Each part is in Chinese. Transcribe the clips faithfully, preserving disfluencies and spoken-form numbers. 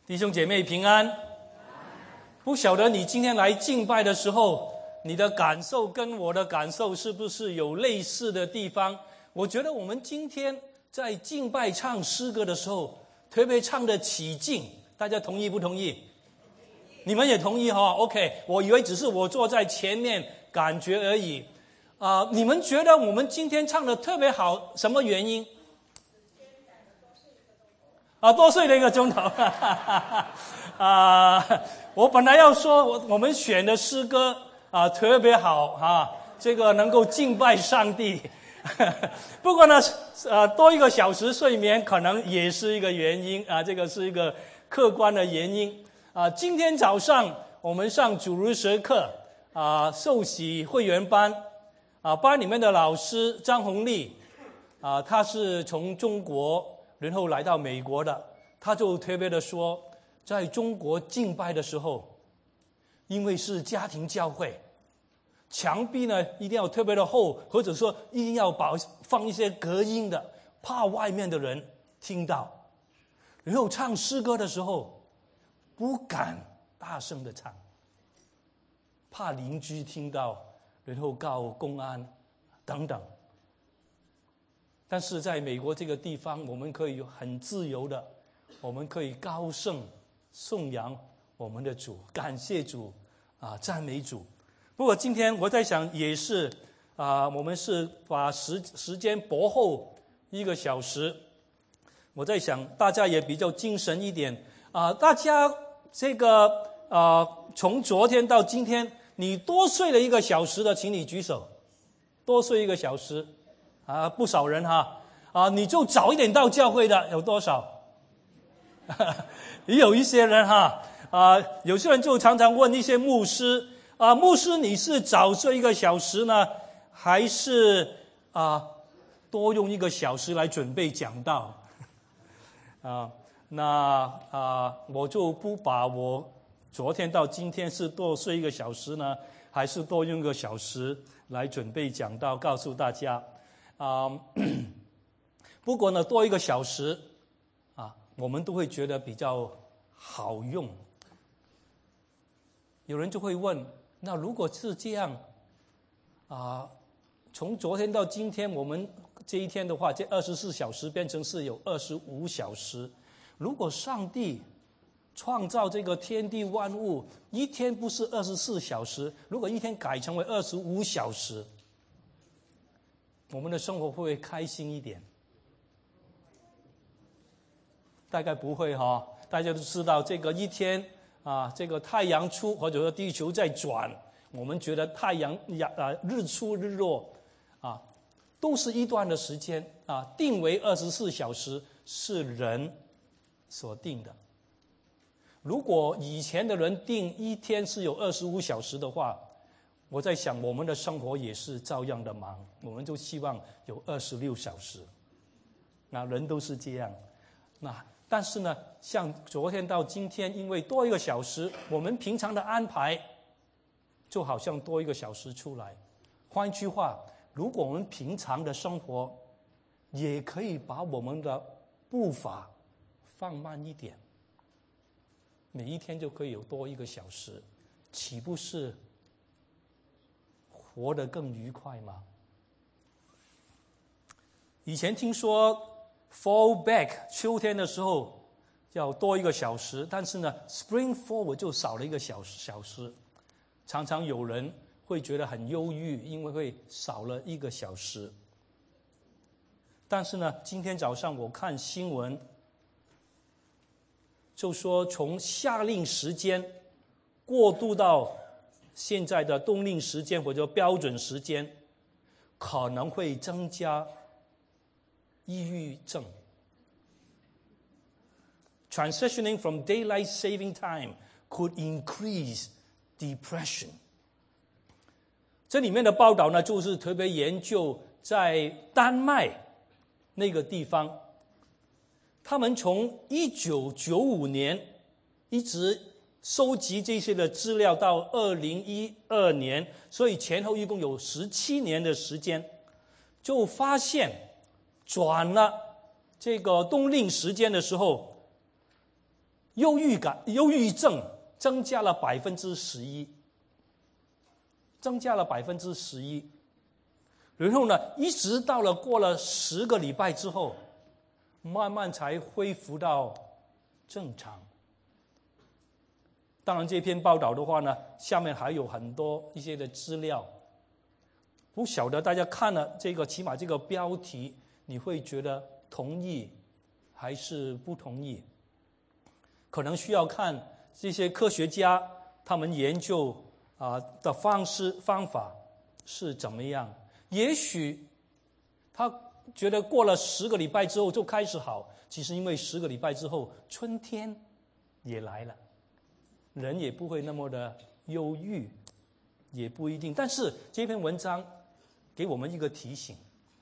弟兄姐妹平安。不晓得你今天来敬拜的时候，你的感受跟我的感受是不是有类似的地方？我觉得我们今天在敬拜唱诗歌的时候，特别唱得起劲，大家同意不同意？你们也同意哈 ？OK， 我以为只是我坐在前面感觉而已。啊、呃，你们觉得我们今天唱得特别好，什么原因？啊，多睡了一个钟头。啊，我本来要说，我我们选的诗歌啊特别好啊，这个能够敬拜上帝。不过呢，呃，多一个小时睡眠可能也是一个原因啊，这个是一个客观的原因啊。今天早上我们上主日学课啊，受洗会员班啊，班里面的老师张红丽啊，她是从中国然后来到美国的，他就特别的说，在中国敬拜的时候，因为是家庭教会，墙壁呢一定要特别的厚，或者说一定要把放一些隔音的，怕外面的人听到。然后唱诗歌的时候，不敢大声的唱，怕邻居听到，然后告公安等等。但是在美国这个地方，我们可以很自由的，我们可以高声颂扬我们的主，感谢主啊，赞美主。不过今天我在想，也是啊，我们是把时时间薄后一个小时。我在想，大家也比较精神一点啊。大家这个啊，从昨天到今天，你多睡了一个小时的，请你举手。多睡一个小时。啊，不少人哈，啊，你就早一点到教会的有多少？也有一些人哈，啊，有些人就常常问一些牧师，啊，牧师你是早睡一个小时呢，还是啊多用一个小时来准备讲道？啊，那啊我就不把我昨天到今天是多睡一个小时呢，还是多用一个小时来准备讲道，告诉大家。啊、嗯，不过呢，多一个小时啊，我们都会觉得比较好用。有人就会问，那如果是这样啊，从昨天到今天，我们这一天的话，这二十四小时变成是有二十五小时。如果上帝创造这个天地万物，一天不是二十四小时，如果一天改成为二十五小时，我们的生活会不会开心一点？大概不会哈，大家都知道这个一天啊，这个太阳出或者说地球在转，我们觉得太阳啊日出日落啊，都是一段的时间啊，定为二十四小时是人所定的。如果以前的人定一天是有二十五小时的话，我在想，我们的生活也是照样的忙，我们就希望有二十六小时。那人都是这样。那但是呢，像昨天到今天，因为多一个小时，我们平常的安排就好像多一个小时出来。换一句话，如果我们平常的生活也可以把我们的步伐放慢一点，每一天就可以有多一个小时，岂不是活得更愉快吗？以前听说 fall back 秋天的时候要多一个小时，但是呢 spring forward 就少了一个小时小时，常常有人会觉得很忧郁，因为会少了一个小时。但是呢，今天早上我看新闻就说，从夏令时间过渡到现在的冬令时间或者标准时间，可能会增加抑郁症。Transitioning from daylight saving time could increase depression。这里面的报道呢，就是特别研究在丹麦那个地方，他们从一九九五年一直收集这些的资料到二零一二年，所以前后一共有十七年的时间，就发现转了这个冬令时间的时候， 忧郁感、忧郁症增加了百分之十一，增加了百分之十一。然后呢，一直到了过了十个礼拜之后，慢慢才恢复到正常。当然，这篇报道的话呢，下面还有很多一些的资料。不晓得大家看了这个，起码这个标题，你会觉得同意还是不同意？可能需要看这些科学家他们研究啊的方式方法是怎么样。也许他觉得过了十个礼拜之后就开始好，其实因为十个礼拜之后春天也来了，人也不会那么的忧郁，也不一定。但是这篇文章给我们一个提醒，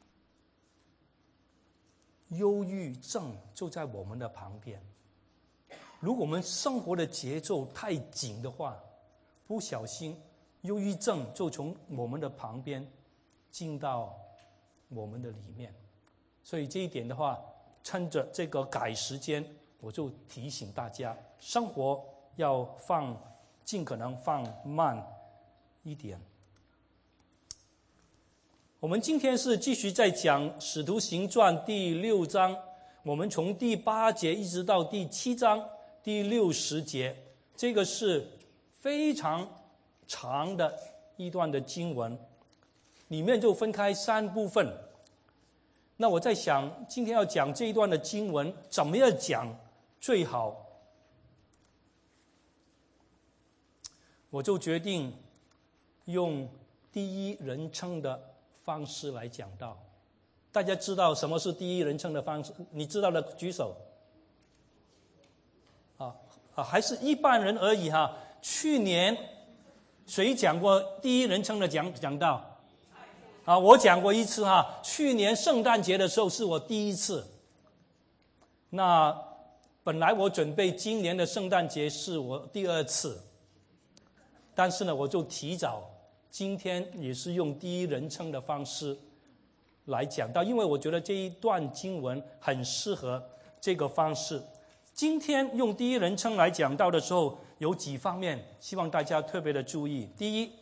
忧郁症就在我们的旁边。如果我们生活的节奏太紧的话，不小心忧郁症就从我们的旁边进到我们的里面。所以这一点的话，趁着这个改时间，我就提醒大家，生活要放尽可能放慢一点。我们今天是继续在讲《使徒行传》第六章，我们从第八节一直到第七章第六十节，这个是非常长的一段的经文，里面就分开三部分。那我在想，今天要讲这一段的经文，怎么样讲最好？我就决定用第一人称的方式来讲到。大家知道什么是第一人称的方式？你知道的举手。啊啊，还是一般人而已哈。去年谁讲过第一人称的讲讲道？啊，我讲过一次哈。去年圣诞节的时候是我第一次。那本来我准备今年的圣诞节是我第二次，但是呢，我就提早今天也是用第一人称的方式来讲到，因为我觉得这一段经文很适合这个方式。今天用第一人称来讲到的时候，有几方面希望大家特别的注意。第一，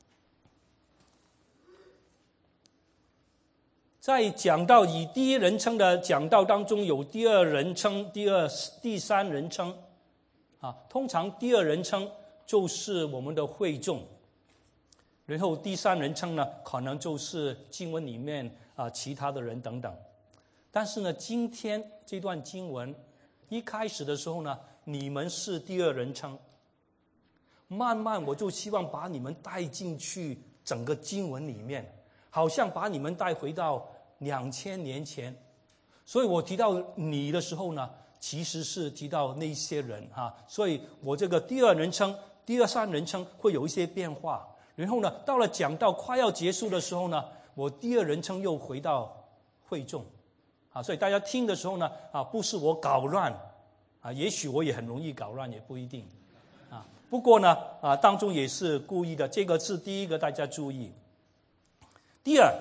在讲到以第一人称的讲道当中，有第二人称、第二、第三人称啊。通常第二人称就是我们的会众，然后第三人称呢，可能就是经文里面啊其他的人等等。但是呢，今天这段经文一开始的时候呢，你们是第二人称，慢慢我就希望把你们带进去整个经文里面，好像把你们带回到两千年前。所以我提到你的时候呢，其实是提到那些人哈。所以我这个第二人称、第二三人称会有一些变化。然后呢，到了讲到快要结束的时候呢，我第二人称又回到会众。啊，所以大家听的时候呢，啊，不是我搞乱，啊，也许我也很容易搞乱，也不一定，啊，不过呢，啊，当中也是故意的，这个是第一个大家注意。第二，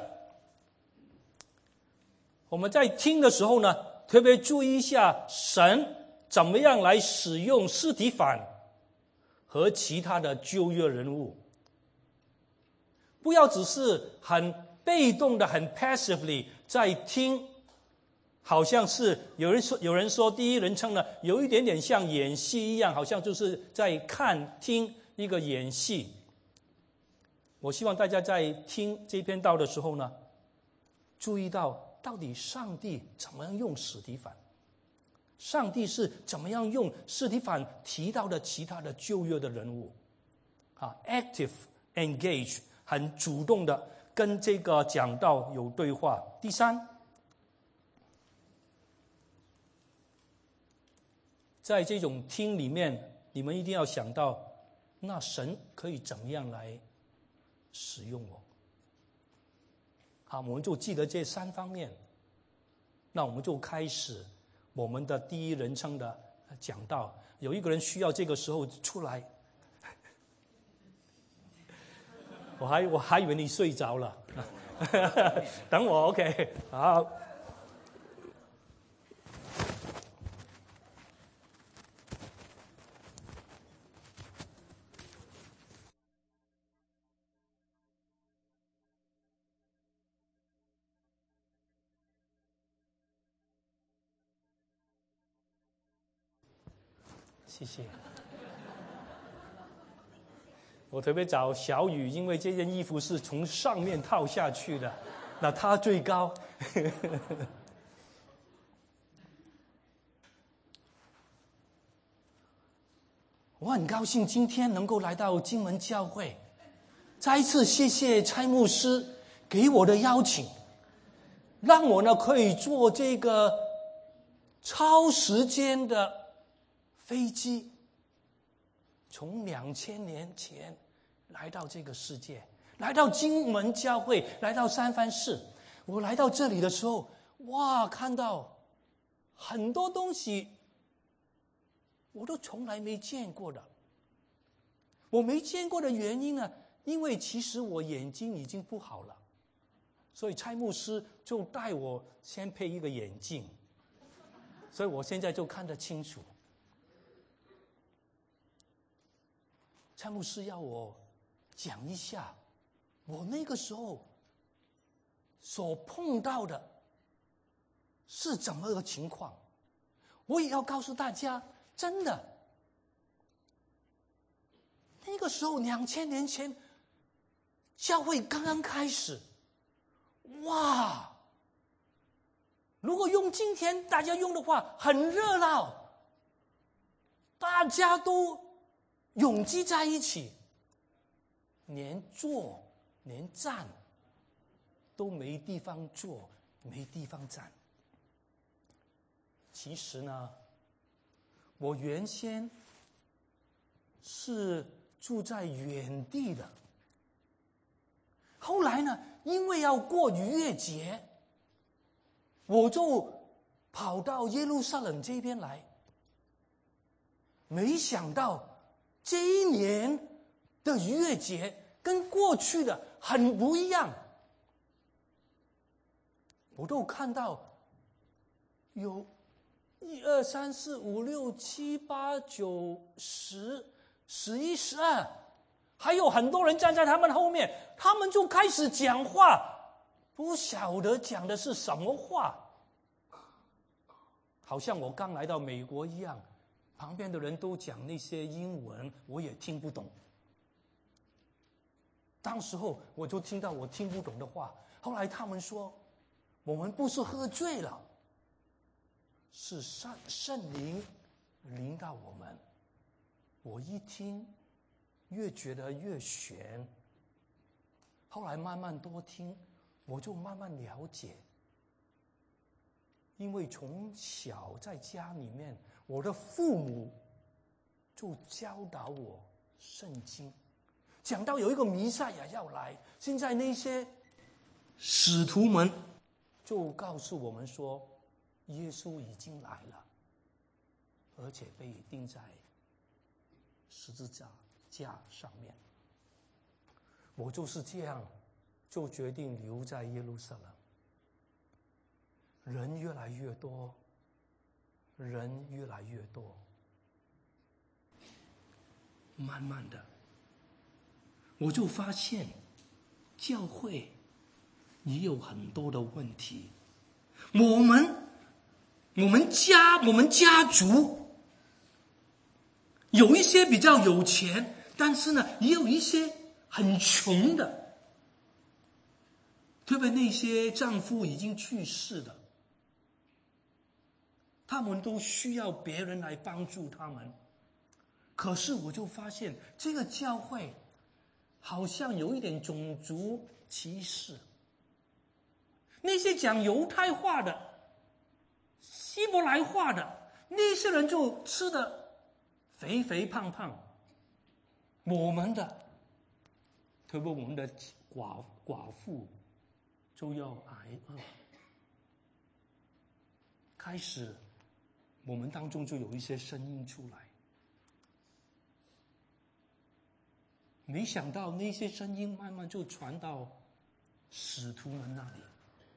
我们在听的时候呢，特别注意一下神怎么样来使用司提反和其他的旧约人物，不要只是很被动的、很 passively 在听。好像是有人说，有人说第一人称呢，有一点点像演戏一样，好像就是在看听一个演戏。我希望大家在听这篇道的时候呢，注意到到底上帝怎么样用司提反，上帝是怎么样用司提反提到的其他的旧约的人物，啊 ，active engage 很主动的跟这个讲道有对话。第三，在这种听里面，你们一定要想到，那神可以怎么样来使用我？好，我们就记得这三方面。那我们就开始我们的第一人称的讲道。有一个人需要这个时候出来，我还我还以为你睡着了，等我 ，OK， 好。 谢谢。我特别找小雨，因为这件衣服是从上面套下去的，那他最高。我很高兴今天能够来到金门教会，再一次谢谢蔡牧师给我的邀请，让我呢可以坐这个超时间的飞机，从两千年前来到这个世界，来到金门教会，来到三藩市。我来到这里的时候，哇，看到很多东西我都从来没见过的。我没见过的原因呢，因为其实我眼睛已经不好了，所以蔡牧师就带我先配一个眼镜，所以我现在就看得清楚。蔡牧师要我讲一下我那个时候所碰到的是怎么个情况。我也要告诉大家，真的那个时候两千年前教会刚刚开始，哇，如果用今天大家用的话，很热闹，大家都拥挤在一起，连坐连站都没地方坐，没地方站。其实呢，我原先是住在远地的，后来呢，因为要过逾越节，我就跑到耶路撒冷这边来。没想到这一年的逾越节跟过去的很不一样。我都看到有一二三四五六七八九十十一十二，还有很多人站在他们后面，他们就开始讲话，不晓得讲的是什么话，好像我刚来到美国一样，旁边的人都讲那些英文，我也听不懂。当时候我就听到我听不懂的话，后来他们说我们不是喝醉了，是圣圣灵临到我们。我一听越觉得越玄，后来慢慢多听，我就慢慢了解。因为从小在家里面，我的父母就教导我圣经，讲到有一个弥赛亚要来，现在那些使徒们就告诉我们说，耶稣已经来了，而且被钉在十字架架上面。我就是这样，就决定留在耶路撒冷。人越来越多，人越来越多，慢慢的，我就发现教会也有很多的问题。我们我们家我们家族有一些比较有钱，但是呢也有一些很穷的，特别那些丈夫已经去世的，他们都需要别人来帮助他们。可是我就发现这个教会好像有一点种族歧视，那些讲犹太话的、希伯来话的那些人就吃得肥肥胖胖，我们的特别我们的寡寡妇就要挨饿。开始我们当中就有一些声音出来，没想到那些声音慢慢就传到使徒们那里，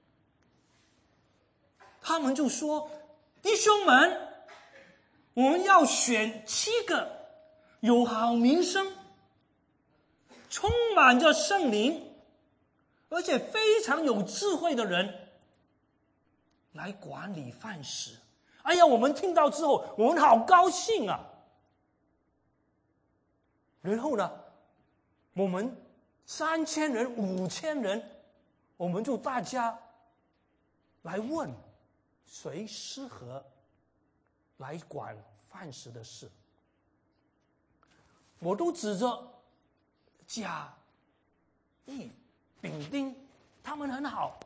他们就说：弟兄们，我们要选七个有好名声、充满着圣灵，而且非常有智慧的人来管理饭食。哎呀，我们听到之后，我们好高兴啊！ 然后呢，我们三千人、五千人，我们就大家来问谁适合来管饭食的事。我都指着甲、乙、丙、丁，他们很好。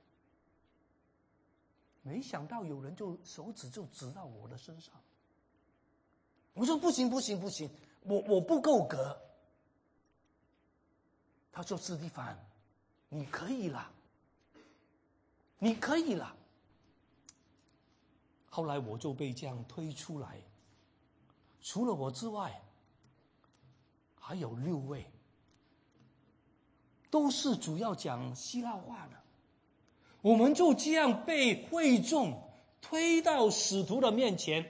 没想到有人就手指就指到我的身上。我说不行不行不行，我我不够格。他说史蒂芬，你可以啦，你可以啦。后来我就被这样推出来，除了我之外，还有六位，都是主要讲希腊话的。我们就这样被会众推到使徒的面前。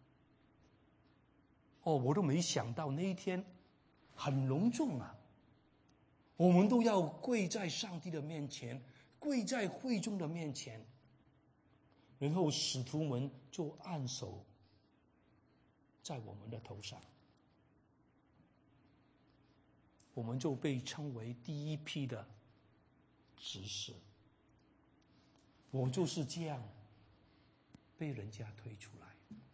哦，我都没想到那一天很隆重啊！我们都要跪在上帝的面前，跪在会众的面前，然后使徒们就按手在我们的头上，我们就被称为第一批的执事。我就是这样被人家推出来。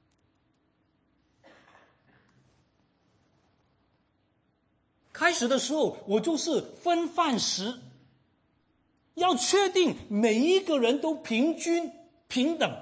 开始的时候，我就是分饭食，要确定每一个人都平均平等。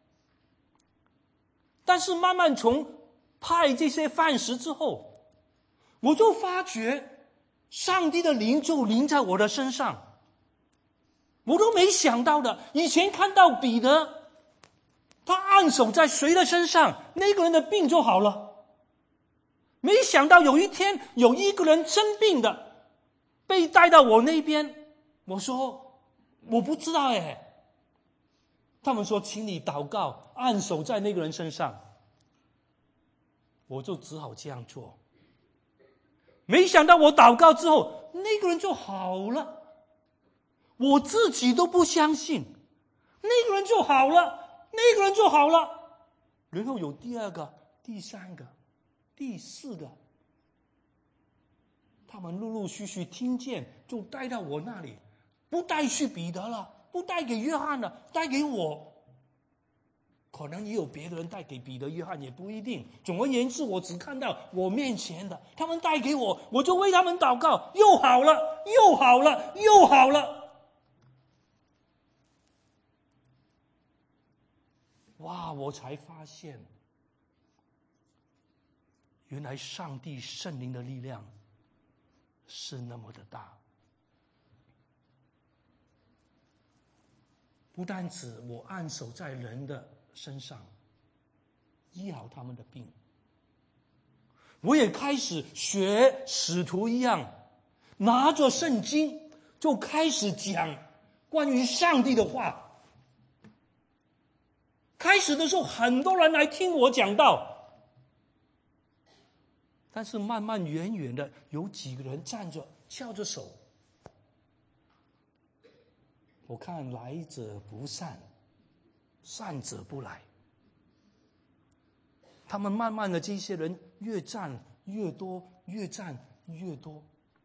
但是慢慢从派这些饭食之后，我就发觉上帝的灵就临在我的身上。我都没想到的，以前看到彼得，他按手在谁的身上，那个人的病就好了。没想到有一天有一个人生病的，被带到我那边，我说我不知道哎。他们说请你祷告，按手在那个人身上，我就只好这样做。没想到我祷告之后，那个人就好了。我自己都不相信，那个人就好了，那个人就好了。然后有第二个、第三个、第四个，他们陆陆续续听见，就带到我那里，不带去彼得了，不带给约翰了，带给我。可能也有别的人带给彼得、约翰，也不一定。总而言之，我只看到我面前的，他们带给我，我就为他们祷告，又好了，又好了，又好了。哇！我才发现，原来上帝圣灵的力量是那么的大。不单止我按手在人的身上，医好他们的病，我也开始学使徒一样，拿着圣经就开始讲关于上帝的话。开始的时候，很多人来听我讲道，但是慢慢远远的有几个人站着翘着手，我看来者不善，善者不来。他们慢慢的，这些人越站越多，越站越多，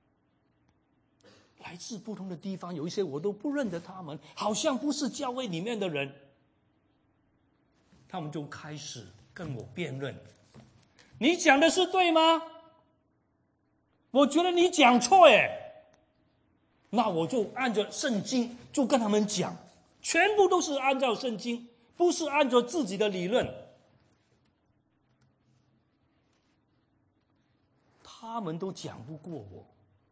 来自不同的地方，有一些我都不认得他们，好像不是教会里面的人。他们就开始跟我辩论，你讲的是对吗？我觉得你讲错耶。那我就按照圣经就跟他们讲，全部都是按照圣经，不是按照自己的理论。他们都讲不过我。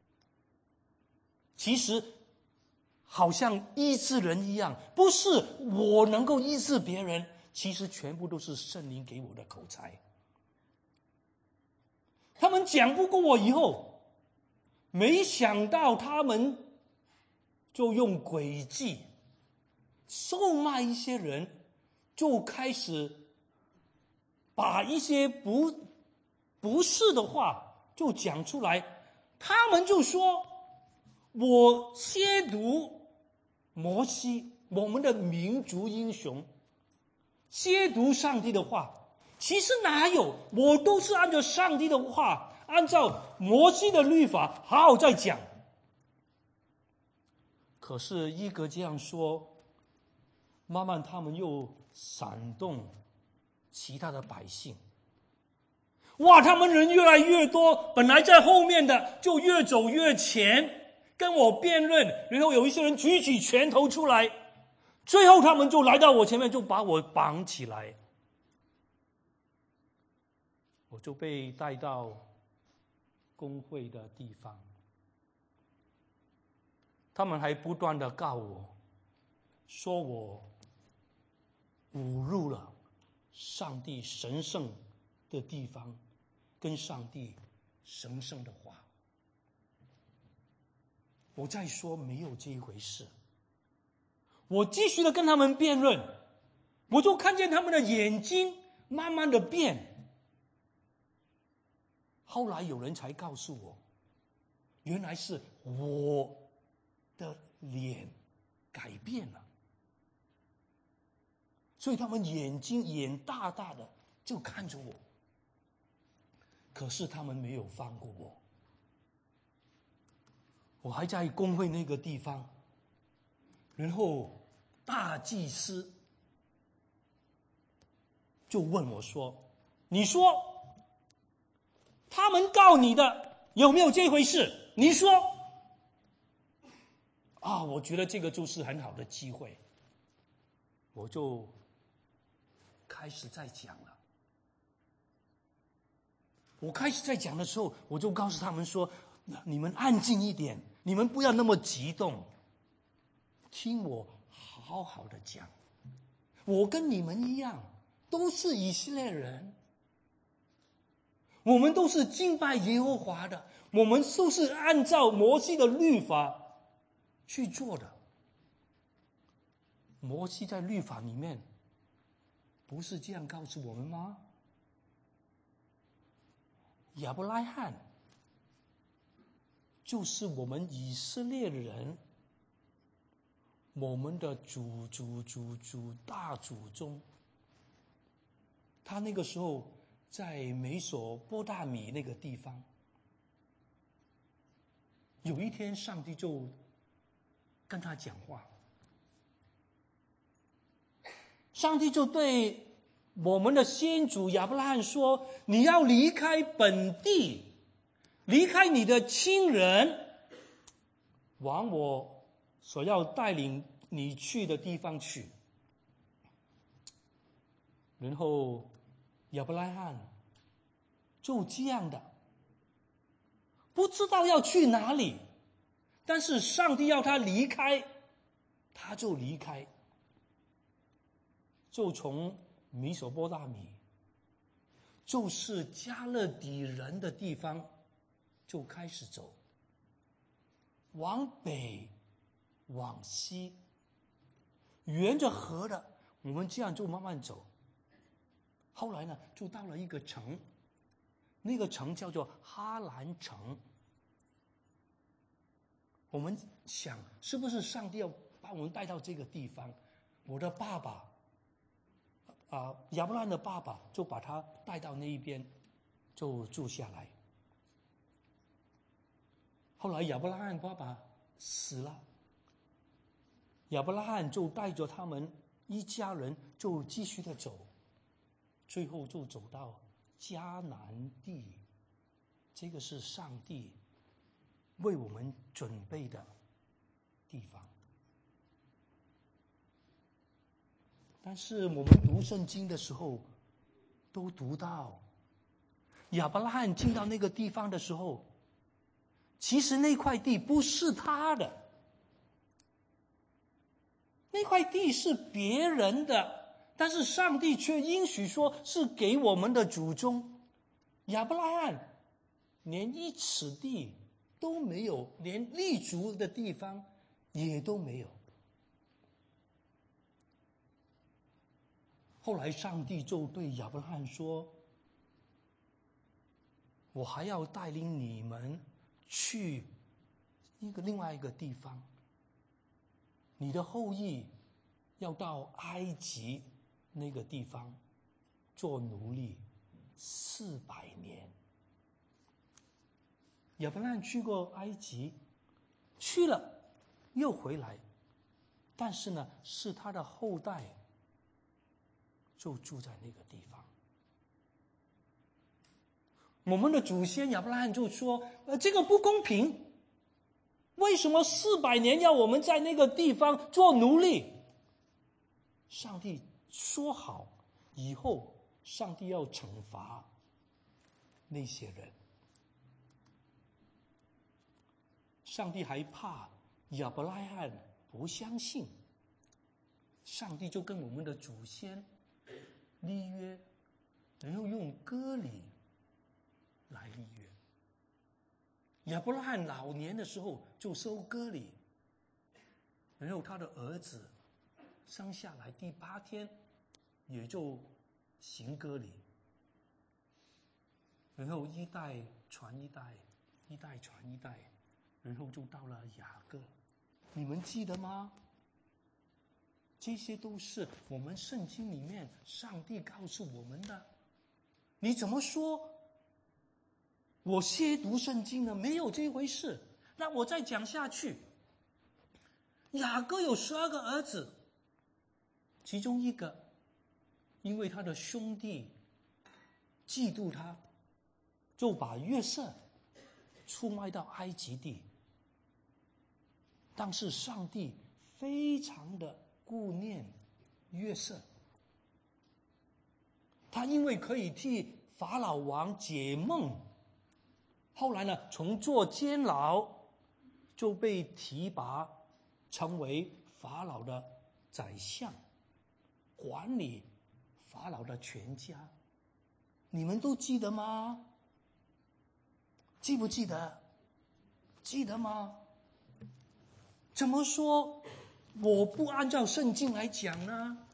其实好像医治人一样，不是我能够医治别人，其实全部都是圣灵给我的口才。他们讲不过我以后，没想到他们就用诡计售卖一些人，就开始把一些不不是的话就讲出来。他们就说我亵渎摩西，我们的民族英雄，亵渎上帝的话。其实哪有，我都是按照上帝的话， 按照摩西的律法好好再讲。可是一个这样说，慢慢他们又煽动其他的百姓。哇，他们人越来越多，本来在后面的就越走越前，跟我辩论，然后有一些人举起拳头出来，最后他们就来到我前面，就把我绑起来，我就被带到公会的地方。他们还不断的告我，说我侮辱了上帝神圣的地方，跟上帝神圣的话。我再说没有这一回事。我继续的跟他们辩论，我就看见他们的眼睛慢慢的变。后来有人才告诉我，原来是我的脸改变了，所以他们眼睛眼大大的就看着我，可是他们没有放过我。我还在公会那个地方，然后大祭司就问我说，你说他们告你的有没有这回事？你说啊，我觉得这个就是很好的机会，我就开始在讲了。我开始在讲的时候，我就告诉他们说，你们安静一点，你们不要那么激动，听我好好的讲。我跟你们一样，都是以色列人，我们都是敬拜耶和华的，我们都是按照摩西的律法去做的。摩西在律法里面不是这样告诉我们吗？亚伯拉罕就是我们以色列人，我们的祖祖祖祖大祖宗。他那个时候在美索不达米那个地方，有一天上帝就跟他讲话，上帝就对我们的先祖亚伯拉罕说，你要离开本地，离开你的亲人，往我所要带领你去的地方去。然后亚伯拉罕就这样的不知道要去哪里，但是上帝要他离开，他就离开，就从米索波大米，就是加勒底人的地方，就开始走，往北往西，沿着河的，我们这样就慢慢走。后来呢，就到了一个城，那个城叫做哈兰城。我们想，是不是上帝要把我们带到这个地方？我的爸爸啊，亚伯拉罕的爸爸就把他带到那一边，就住下来。后来亚伯拉罕爸爸死了，亚伯拉罕就带着他们一家人就继续的走，最后就走到迦南地，这个是上帝为我们准备的地方。但是我们读圣经的时候都读到，亚伯拉罕进到那个地方的时候，其实那块地不是他的，那块地是别人的，但是上帝却应许说是给我们的祖宗。亚伯拉罕连一尺地都没有，连立足的地方也都没有。后来上帝就对亚伯拉罕说，我还要带领你们去一个另外一个地方，你的后裔要到埃及那个地方做奴隶四百年。 亚伯拉罕去过埃及，去了又回来，但是呢，是他的后代就住在那个地方。我们的祖先亚伯拉罕就说：“呃，这个不公平，为什么四百年要我们在那个地方做奴隶？”上帝说好，以后上帝要惩罚那些人。上帝还怕亚伯拉罕不相信，上帝就跟我们的祖先立约，然后用割礼来立约。亚伯拉罕老年的时候就收割礼，然后他的儿子生下来第八天也就行割礼，然后一代传一代，一代传一代，然后就到了雅各。你们记得吗？这些都是我们圣经里面上帝告诉我们的。你怎么说我亵渎圣经呢？没有这回事。那我再讲下去，雅各有十二个儿子，其中一个因为他的兄弟嫉妒他，就把约瑟出卖到埃及地。但是上帝非常的顾念约瑟，他因为可以替法老王解梦，后来呢，从做监牢就被提拔成为法老的宰相，管理法老的全家。你们都记得吗？记不记得？记得吗？怎么说我不按照圣经来讲呢？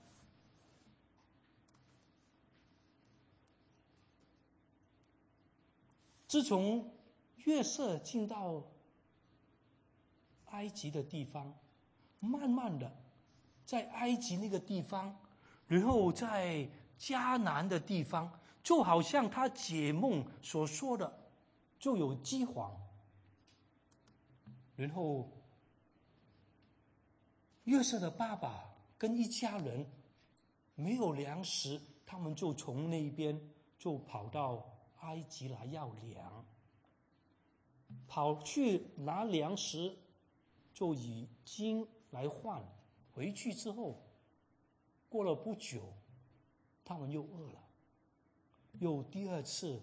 自从约瑟进到埃及的地方，慢慢的在埃及那个地方，然后在迦南的地方，就好像他解梦所说的，就有饥荒，然后约瑟的爸爸跟一家人没有粮食，他们就从那边就跑到埃及来要粮，跑去拿粮食，就以金来换。回去之后，过了不久，他们又饿了，又第二次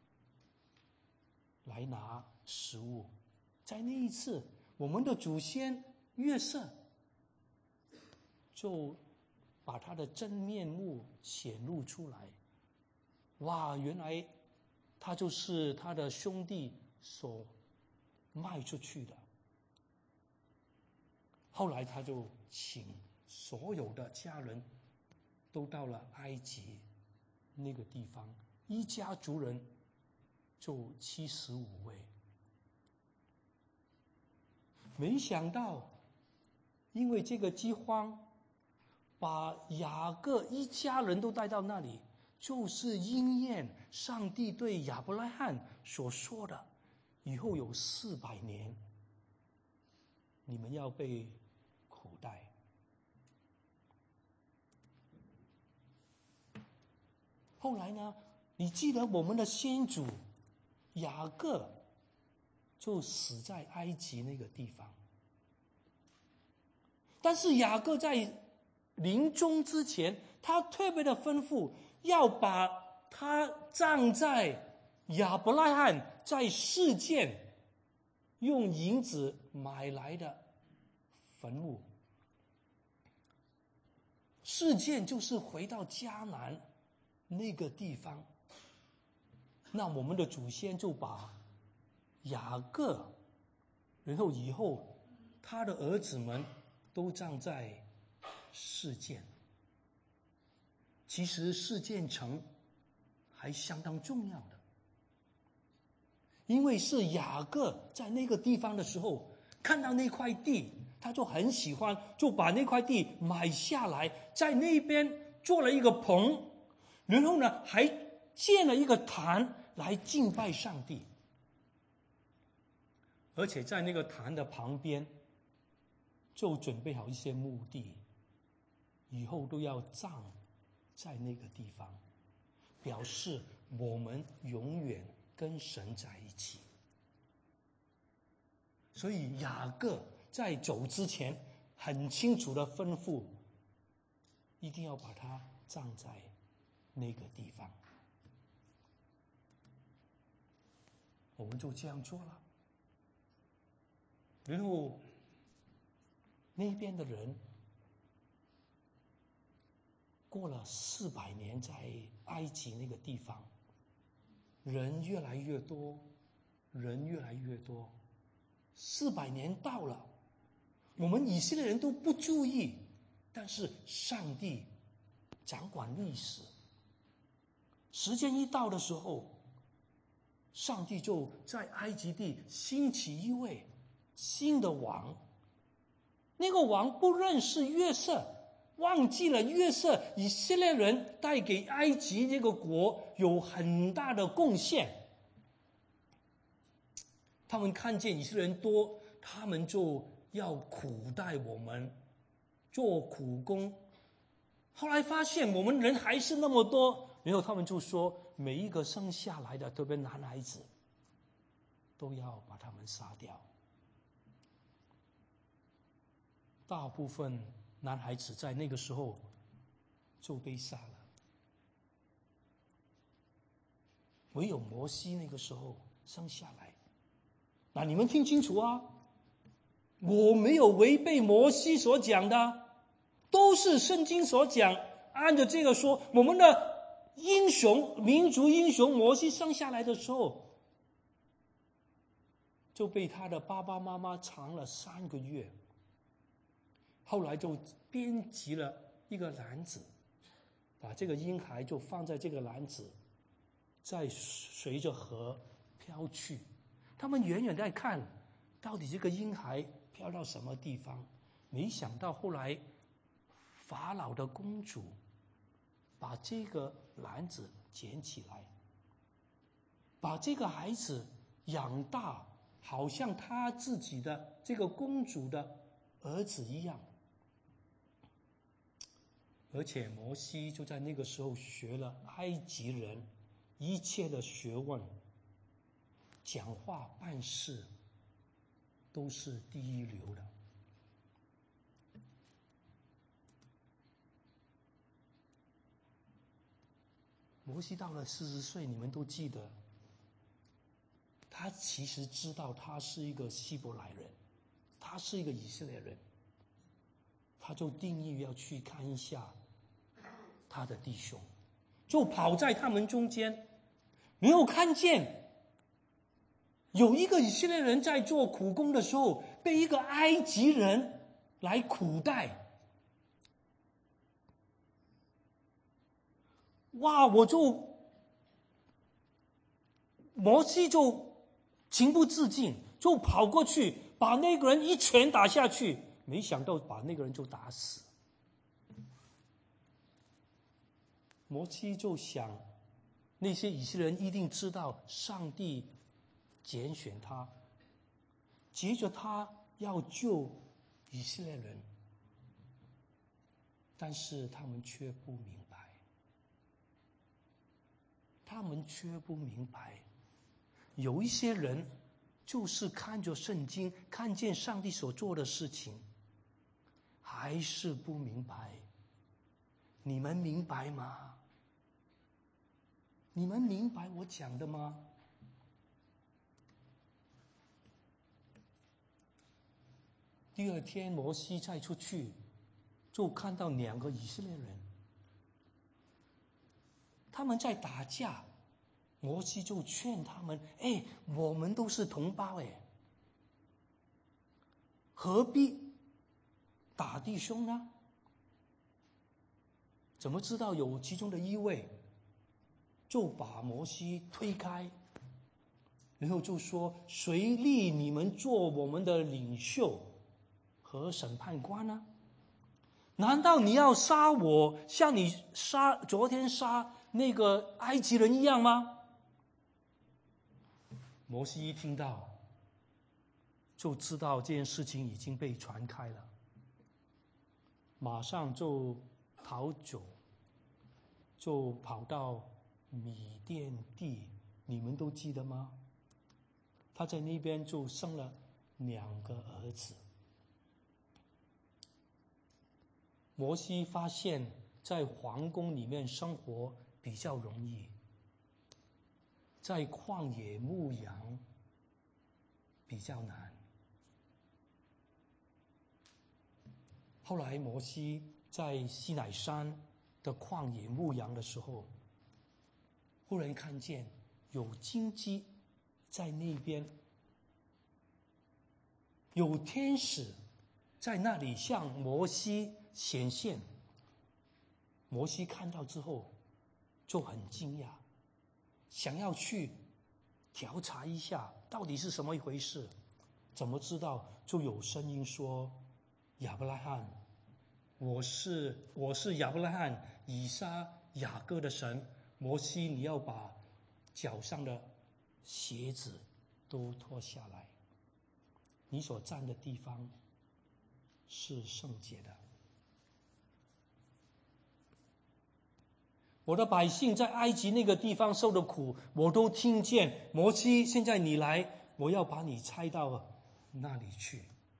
来拿食物。在那一次，我们的祖先约瑟就把他的真面目显露出来。哇，原来他就是他的兄弟所卖出去的。后来他就请所有的家人都到了埃及那个地方，一家族人就七十五位。没想到因为这个饥荒，把雅各一家人都带到那里，就是应验上帝对亚伯拉罕所说的，以后有四百年你们要被苦待。后来呢，你记得我们的先祖雅各就死在埃及那个地方，但是雅各在临终之前，他特别的吩咐要把他葬在亚伯拉罕在示剑用银子买来的坟墓。示剑就是回到迦南那个地方，那我们的祖先就把雅各，然后以后他的儿子们都葬在示剑。其实示剑城还相当重要的，因为是雅各在那个地方的时候看到那块地，他就很喜欢，就把那块地买下来，在那边做了一个棚，然后呢还建了一个坛来敬拜上帝。 而且在那个坛的旁边就准备好一些墓地，以后都要葬在那个地方，表示我们永远跟神在一起。所以雅各在走之前很清楚的吩咐，一定要把它葬在那个地方。我们就这样做了。然后那边的人过了四百年，在埃及那个地方，人越来越多，人越来越多。四百年到了，我们以色列人都不注意，但是上帝掌管历史。时间一到的时候，上帝就在埃及地兴起一位新的王。那个王不认识约瑟，忘记了约瑟以色列人带给埃及这个国有很大的贡献。他们看见以色列人多，他们就要苦待我们，做苦工。后来发现我们人还是那么多，然后他们就说，每一个生下来的，特别男孩子，都要把他们杀掉。大部分男孩子在那个时候就被杀了，唯有摩西那个时候生下来。那你们听清楚啊，我没有违背摩西所讲的，都是圣经所讲。按着这个说，我们的英雄民族英雄摩西生下来的时候，就被他的爸爸妈妈藏了三个月，后来就编辑了一个篮子，把这个婴孩就放在这个篮子，再随着河飘去。他们远远在看，到底这个婴孩飘到什么地方？没想到后来法老的公主把这个篮子捡起来，把这个孩子养大，好像他自己的这个公主的儿子一样。而且摩西就在那个时候学了埃及人一切的学问，讲话办事都是第一流的。摩西到了四十岁，你们都记得，他其实知道他是一个希伯来人，他是一个以色列人，他就定义要去看一下他的弟兄，就跑在他们中间，没有看见有一个以色列人在做苦工的时候，被一个埃及人来苦待。哇！我就摩西就情不自禁，就跑过去把那个人一拳打下去，没想到把那个人就打死。摩西就想，那些以色列人一定知道上帝拣选他，接着他要救以色列人，但是他们却不明白，他们却不明白，有一些人就是看着圣经，看见上帝所做的事情，还是不明白。你们明白吗？你们明白我讲的吗？第二天摩西再出去，就看到两个以色列人，他们在打架。摩西就劝他们，哎，我们都是同胞，哎，何必打弟兄呢？怎么知道有其中的一位就把摩西推开，然后就说，谁立你们做我们的领袖和审判官呢？难道你要杀我，像你杀昨天杀那个埃及人一样吗？摩西一听到， 就知道这件事情已经被传开了，马上就逃走，就跑到米甸地，你们都记得吗？他在那边就生了两个儿子。摩西发现在皇宫里面生活比较容易，在旷野牧羊比较难。后来摩西在西乃山的旷野牧羊的时候，忽然看见有荆棘在那边，有天使在那里向摩西显现。摩西看到之后就很惊讶，想要去调查一下到底是什么一回事。怎么知道？就有声音说：亚伯拉罕，我是我是亚伯拉罕、以撒、雅各的神。摩西，你要把脚上的鞋子都脱下来，你所站的地方是圣洁的。我的百姓在埃及那个地方受的苦，我都听见。摩西，现在你来，我要把你差到那里去。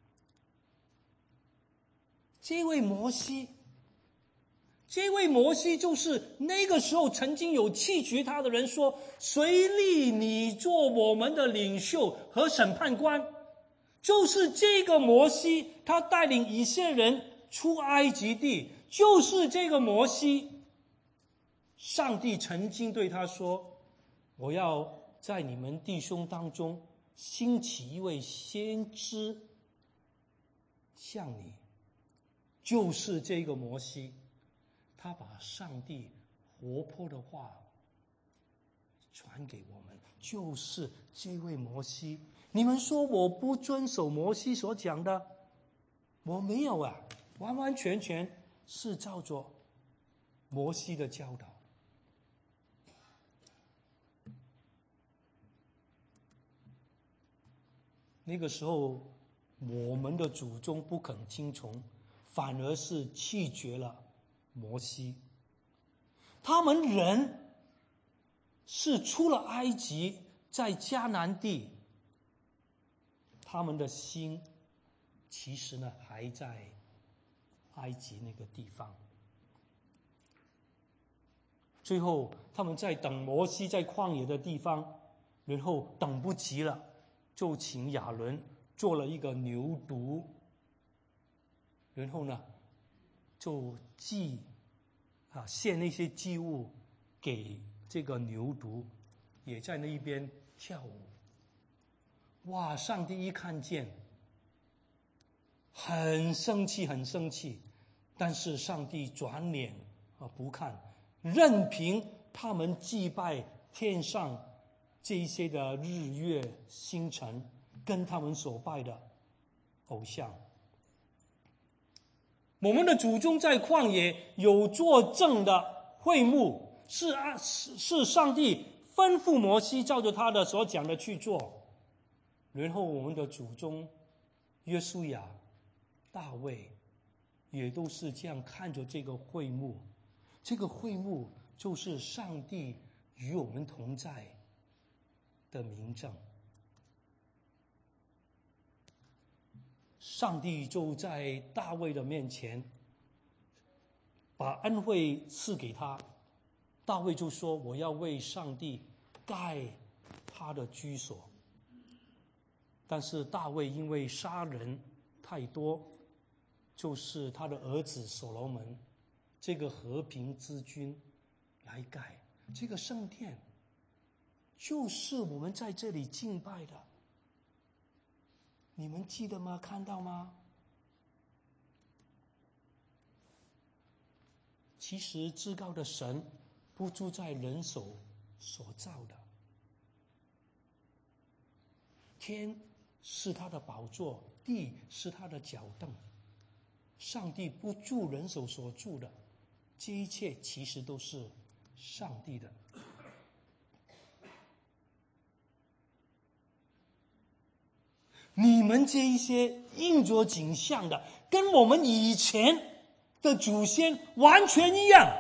这位摩西，这位摩西就是那个时候曾经有弃绝他的人说：谁立你做我们的领袖和审判官？就是这个摩西，他带领以色列人出埃及地，就是这个摩西。上帝曾经对他说：我要在你们弟兄当中兴起一位先知像你，就是这个摩西。他把上帝活泼的话传给我们，就是这位摩西。你们说我不遵守摩西所讲的，我没有啊，完完全全是照着摩西的教导。那个时候我们的祖宗不肯听从，反而是弃绝了摩西。他们人是出了埃及，在迦南地，他们的心其实呢还在埃及那个地方。最后他们在等摩西在旷野的地方，然后等不及了，就请亚伦做了一个牛犊，然后呢就祭啊献那些祭物给这个牛犊，也在那一边跳舞。哇！上帝一看见，很生气，很生气，但是上帝转脸啊不看，任凭他们祭拜天上这一些的日月星辰，跟他们所拜的偶像。我们的祖宗在旷野有作证的会幕，是啊，是是上帝吩咐摩西照着他的所讲的去做。然后我们的祖宗约书亚、大卫也都是这样看着这个会幕。这个会幕就是上帝与我们同在的明证。上帝就在大卫的面前把恩惠赐给他，大卫就说：我要为上帝盖他的居所。但是大卫因为杀人太多，就是他的儿子所罗门这个和平之君来盖这个圣殿，就是我们在这里敬拜的。你们记得吗？看到吗？其实至高的神不住在人手所造的，天是他的宝座，地是他的脚凳。上帝不住人手所住的，这一切其实都是上帝的。 你们这一些印着景象的，跟我们以前的祖先完全一样。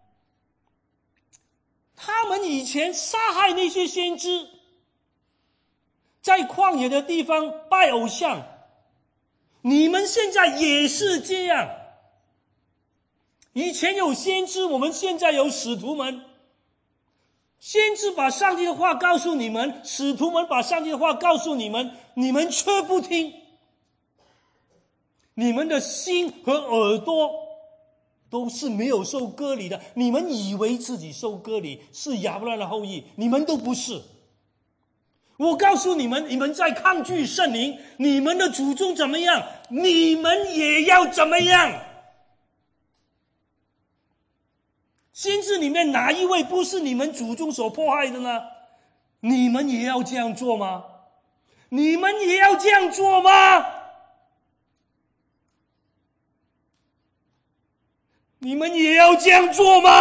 他们以前杀害那些先知，在旷野的地方拜偶像，你们现在也是这样。以前有先知，我们现在有使徒们。先知把上帝的话告诉你们，使徒们把上帝的话告诉你们，你们却不听。你们的心和耳朵都是没有受割礼的，你们以为自己受割礼，是亚伯拉罕的后裔，你们都不是。我告诉你们，你们在抗拒圣灵，你们的祖宗怎么样，你们也要怎么样。先知里面哪一位不是你们祖宗所迫害的呢？你们也要这样做吗？你们也要这样做吗？你们也要这样做吗？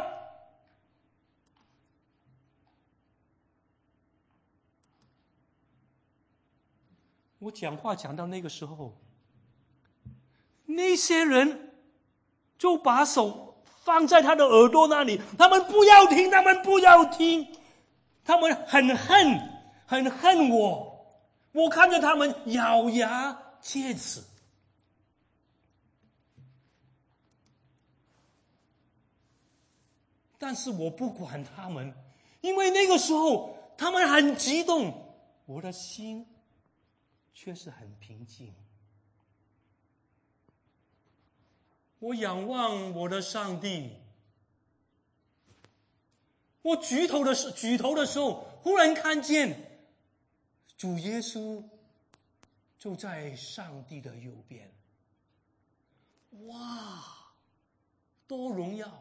我讲话讲到那个时候，那些人就把手放在他的耳朵那里，他们不要听，他们不要听，他们很恨，很恨我。我看着他们咬牙切齿，但是我不管他们，因为那个时候他们很激动，我的心却是很平静。我仰望我的上帝，我举头的时举头的时候，忽然看见主耶稣就在上帝的右边。哇，多荣耀！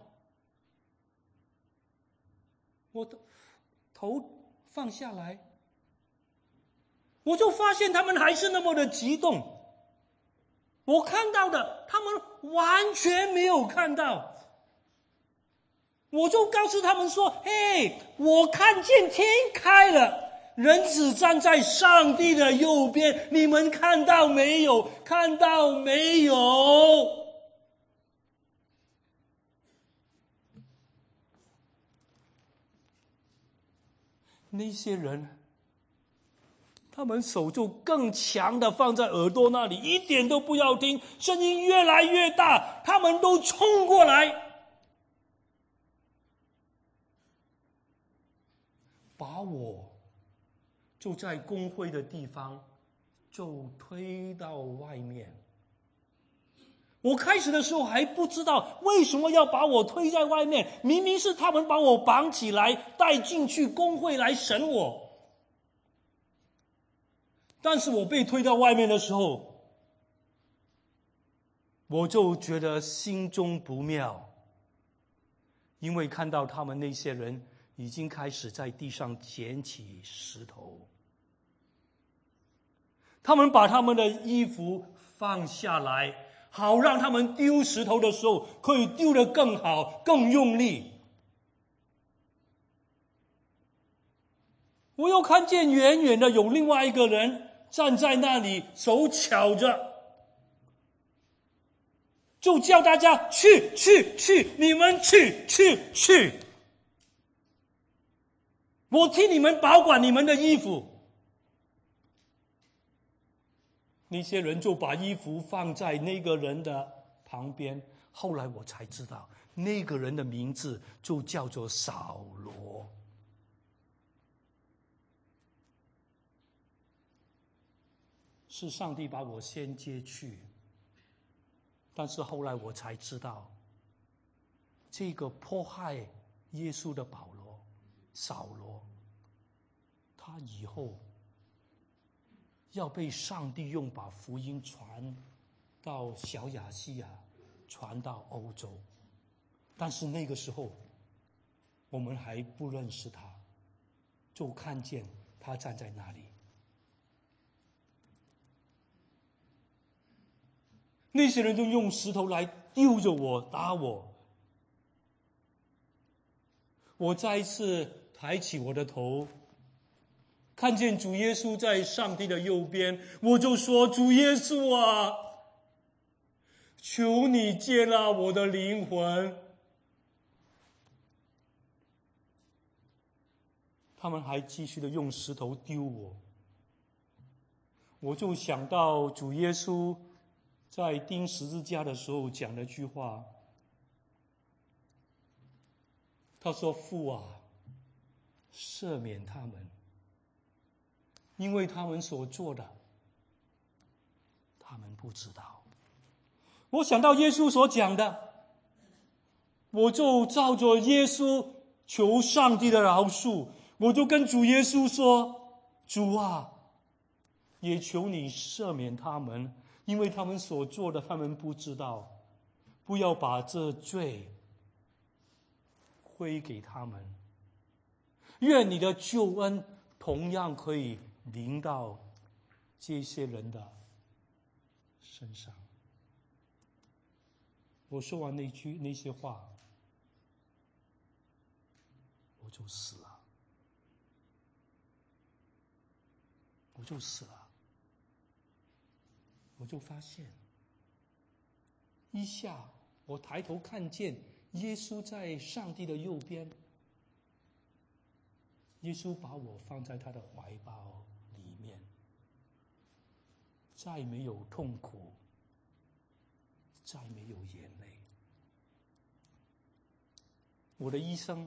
我的头放下来，我就发现他们还是那么的激动。我看到的，他们完全没有看到。我就告诉他们说：“嘿，我看见天开了，人子站在上帝的右边，你们看到没有？看到没有？”那些人，他们手就更强的放在耳朵那里，一点都不要听，声音越来越大，他们都冲过来，把我就在公会的地方就推到外面。我开始的时候还不知道为什么要把我推在外面，明明是他们把我绑起来带进去公会来审我。但是我被推到外面的时候，我就觉得心中不妙，因为看到他们那些人已经开始在地上捡起石头，他们把他们的衣服放下来，好让他们丢石头的时候可以丢得更好，更用力。我又看见远远的有另外一个人站在那里，手巧着，就叫大家去去去，你们去去去，我替你们保管你们的衣服。那些人就把衣服放在那个人的旁边，后来我才知道那个人的名字就叫做扫罗。是上帝把我先接去，但是后来我才知道，这个迫害耶稣的保罗扫罗，他以后要被上帝用把福音传到小亚细亚，传到欧洲。但是那个时候我们还不认识他，就看见他站在那里。那些人就用石头来丢着我，打我。我再一次抬起我的头， 看见主耶稣在上帝的右边，我就说：主耶稣啊，求你接纳我的灵魂。他们还继续的用石头丢我，我就想到主耶稣在钉十字架的时候讲了句话，他说：父啊，赦免他们，因为他们所做的，他们不知道。我想到耶稣所讲的，我就照着耶稣求上帝的饶恕，我就跟主耶稣说：主啊，也求你赦免他们，因为他们所做的他们不知道，不要把这罪归给他们。愿你的救恩同样可以临到这些人的身上。我说完那句那些话，我就死了，我就死了，我就发现，一下我抬头看见耶稣在上帝的右边，耶稣把我放在他的怀抱里面，再没有痛苦，再没有眼泪。我的一生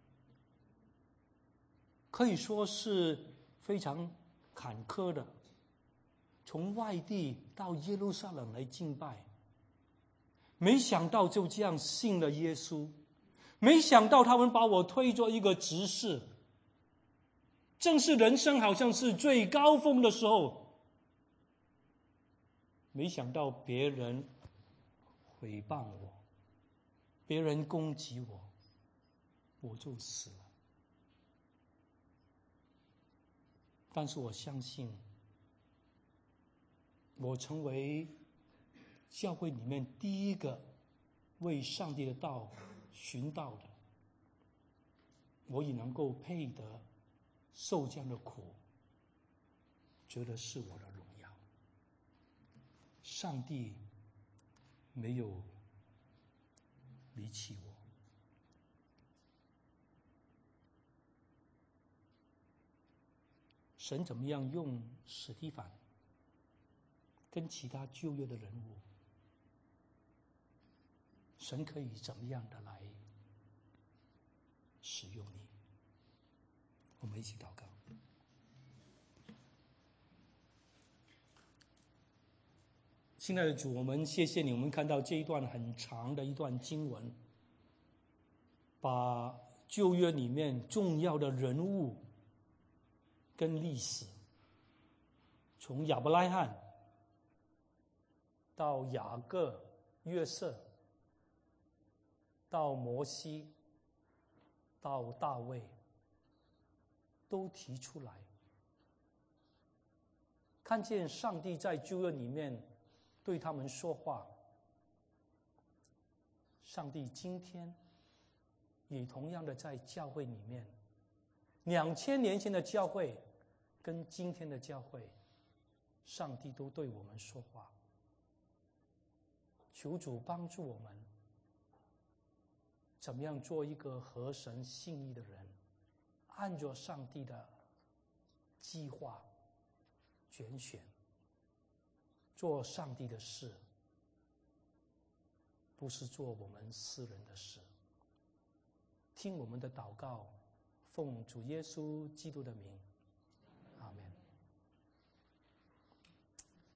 可以说是非常坎坷的，从外地到耶路撒冷来敬拜，没想到就这样信了耶稣，没想到他们把我推作一个执事，正是人生好像是最高峰的时候，没想到别人诽谤我，别人攻击我，我就死了。但是我相信，我成为教会里面第一个为上帝的道寻道的，我也能够配得受这样的苦，觉得是我的荣耀。上帝没有离弃我。神怎么样用史提反跟其他旧约的人物，神可以怎么样的来使用你？我们一起祷告。亲爱的主，我们谢谢你，我们看到这一段很长的一段经文，把旧约里面重要的人物跟历史，从亚伯拉罕到雅各、约瑟，到摩西，到大卫，都提出来，看见上帝在旧约里面对他们说话。上帝今天也同样的在教会里面，两千年前的教会跟今天的教会，上帝都对我们说话。求主帮助我们，怎么样做一个合神心意的人，按照上帝的计划拣选，做上帝的事，不是做我们私人的事。听我们的祷告，奉主耶稣基督的名。